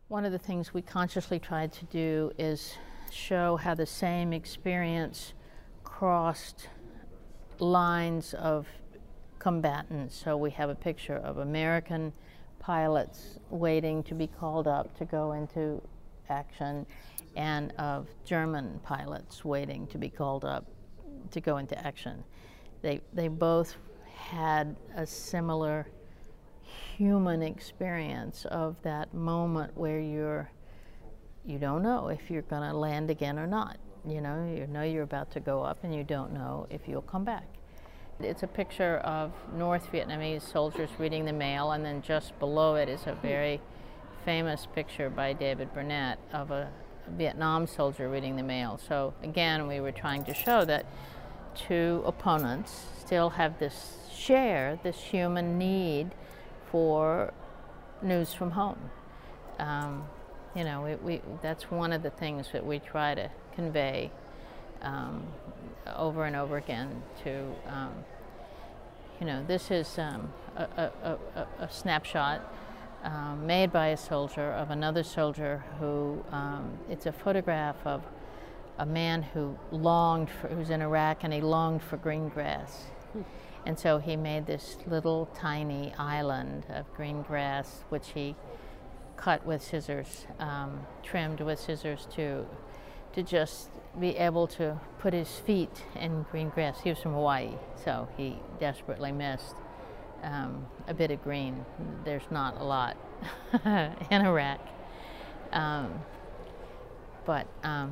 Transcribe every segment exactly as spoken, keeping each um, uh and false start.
One of the things we consciously tried to do is show how the same experience crossed lines of combatants. So we have a picture of American pilots waiting to be called up to go into action, and of German pilots waiting to be called up to go into action. They, they both had a similar human experience of that moment where you're, you don't know if you're going to land again or not. You know, you know you're about to go up and you don't know if you'll come back. It's a picture of North Vietnamese soldiers reading the mail, and then just below it is a very famous picture by David Burnett of a Vietnam soldier reading the mail. So again, we were trying to show that two opponents still have this, share this human need for news from home. Um, you know, we, we, that's one of the things that we try to convey um, over and over again to, um, you know, this is um, a, a, a, a snapshot um, made by a soldier of another soldier who, um, it's a photograph of a man who longed for, who's in Iraq, and he longed for green grass. And so he made this little tiny island of green grass, which he cut with scissors, um, trimmed with scissors to, to just be able to put his feet in green grass. He was from Hawaii, so he desperately missed um, a bit of green. There's not a lot in Iraq. Um, but um,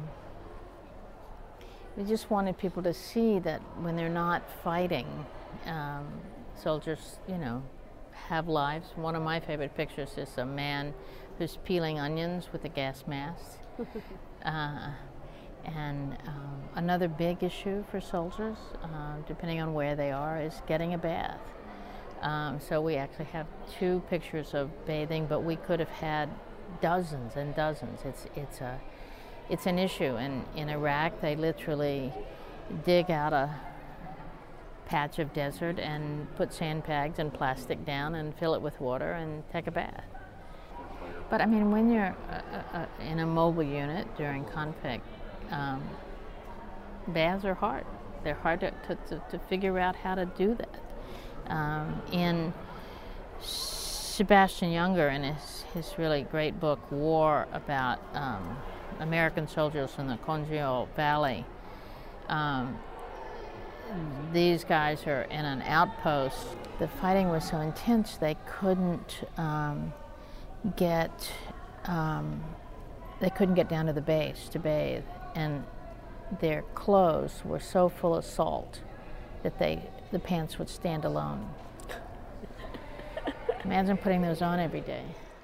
we just wanted people to see that when they're not fighting, um, soldiers, you know, have lives. One of my favorite pictures is a man who's peeling onions with a gas mask. uh, and um, another big issue for soldiers, uh, depending on where they are, is getting a bath. Um, so we actually have two pictures of bathing, but we could have had dozens and dozens. It's, it's, a, it's an issue. And in Iraq, they literally dig out a patch of desert and put sandbags and plastic down and fill it with water and take a bath. But I mean, when you're uh, uh, in a mobile unit during conflict, um, baths are hard. They're hard to, to, to, to figure out how to do that. Um, in Sebastian Junger, in his, his really great book, War, about um, American soldiers in the Congo Valley, um, these guys are in an outpost. The fighting was so intense they couldn't um, get um, they couldn't get down to the base to bathe, and their clothes were so full of salt that they the pants would stand alone. Imagine putting those on every day.